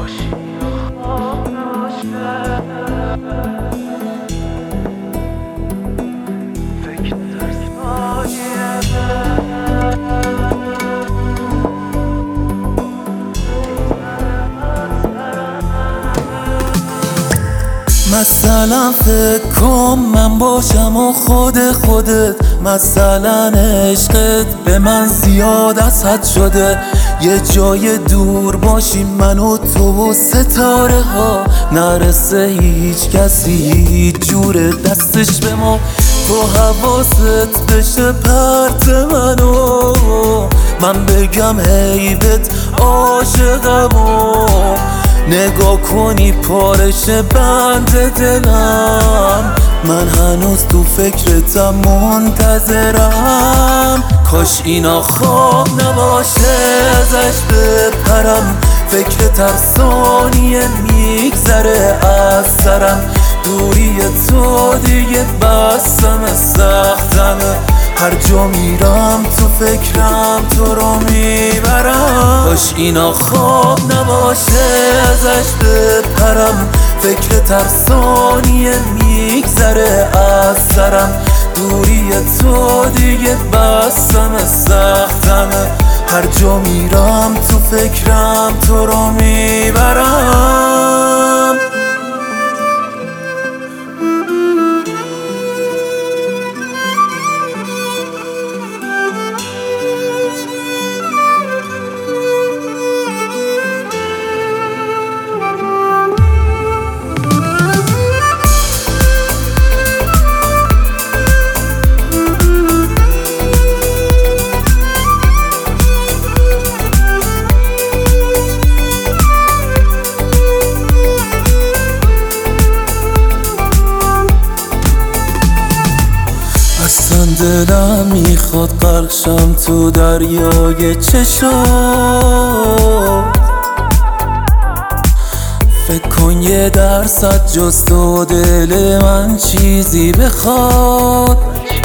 مثلا فکر کن من باشم و خودت، مثلا عشقت به من زیاد از حد شده. یه جای دور باشیم من و تو و ستاره ها، نرسه هیچ کسی هیچ جور دستش به ما. تو حواست بشه پرت منو، من بگم حیبت عاشقم و نگاه کنی پارش بند دلم. من هنوز تو فکرتم منتظرم، کاش اینا خواب نباشه ازش بپرم. فکر ترسانیه میگذره از سرم، دوری تو دیگه بسم سختمه. هر جا میرم تو فکرم تو رو میبرم، کاش اینا خواب نباشه ازش بپرم. فکر ترسانیه میگذره از سرم، دوری تو دیگه بسم سختمه. هر جا میرم تو فکرم تو رو میبرم. اصلا دلم میخواد غرق شم تو دریای چشم. فکر کن 1% جز تو دل من چیزی بخواد،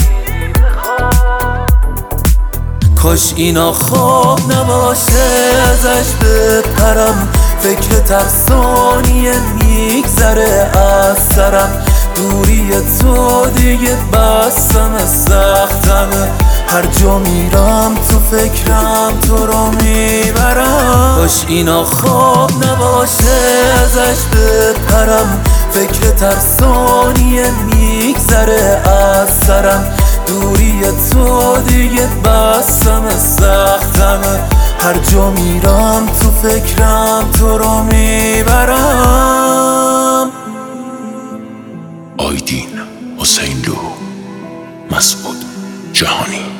کاش اینا خواب نباشه ازش بپرم. فکر ترسانیه میگذره از سرم، دوری تو دیگه بسم سختمه. هر جا میرم تو فکرم تو رو میبرم، کاش اینا خواب نباشه ازش بپرم. فکر ترسانیه میگذره از سرم، دوری تو دیگه بسم سختمه. هر جا میرم تو فکرم تو رو میبرم. آیدین حسین لو، مسعود جهانی.